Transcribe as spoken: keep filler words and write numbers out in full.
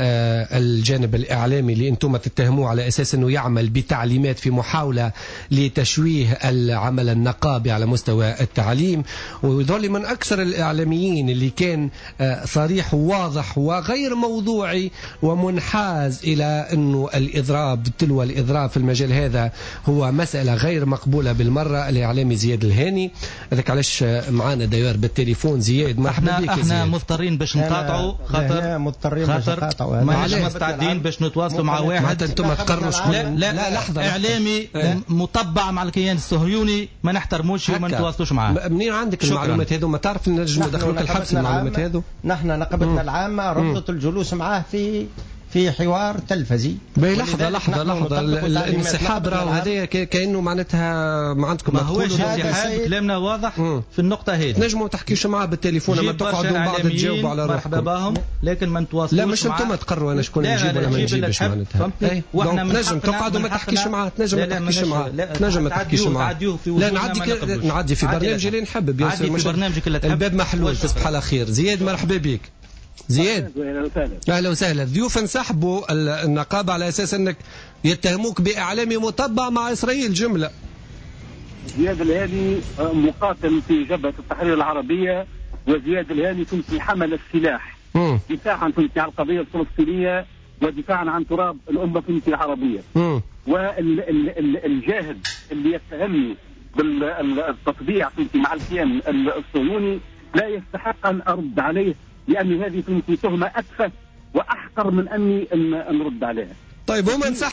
الجانب الإعلامي اللي أنتم تتهموه على أساس أنه يعمل بتعليمات في محاولة لتشويه العمل النقابي على مستوى التعليم، ويظل من أكثر الإعلاميين اللي كان صريح وواضح وغير موضوعي ومنحاز إلى أنه الإضراب تلو الإضراب في المجال هذا هو مسألة غير مقبولة بالمرة، الإعلامي زياد الهاني. هذاك علاش معانا داير بالتليفون زياد، مرحبا بك. احنا مضطرين باش نقاطعوا خاطر مضطرين خاطر ماناش مستعدين باش نتواصلوا مع واحد. انتم تقرروا شكون. لا, لا, لا لحظه، اعلامي اه؟ مطبع مع الكيان الصهيوني ما نحترموش وما نتواصلوا معاه. منين عندك شكرا. المعلومات هذو؟ ما تعرف نجم ندخلوك الحبس المعلومات هذو. نحن نقابتنا العامه رفضت الجلوس معاه في في حوار تلفزي. لحظة لحظة لحظة الانسحاب راهو هذايا كأنه معناتها ما عندكم. ما هوش انسحاب، كلامنا واضح مم. في النقطة هذه. نجموا تحكيش معاه بالتليفون اما تقعدوا بعض تجاوبوا على روحكم. مرحبا بهم لكن ما نتواصلوش. لا مش انتم تقرروا انا شكون نجيب ولا ما نجيبش معناتها. واحنا نجم تقعدوا ما تحكيش معاه، تنجم ما تحكيش معاه، تنجم ما تحكيش معاه. لا نعدي نعدي في برنامجي اللي نحب بيان سور. في برنامجك اللي تحب. الباب محلول، تصبح على خير. زياد مرحبا بك. زياد اهلا وسهلا. ضيوف انسحبوا النقابه على اساس انك يتهموك باعلامي مطبع مع اسرائيل جمله. زياد الهاني مقاتل في جبهه التحرير العربيه، وزياد الهاني تونسي حمل السلاح م. دفاعا تونسي عن القضيه الفلسطينيه ودفاعا عن تراب الامه التونسيه العربيه. والجاهد اللي يتهمني بالتطبيع تونسي مع الكيان الصهيوني لا يستحق ان ارد عليه، لأن هذه تهمة أتفه وأحقر من أني أن نرد عليها. طيب هم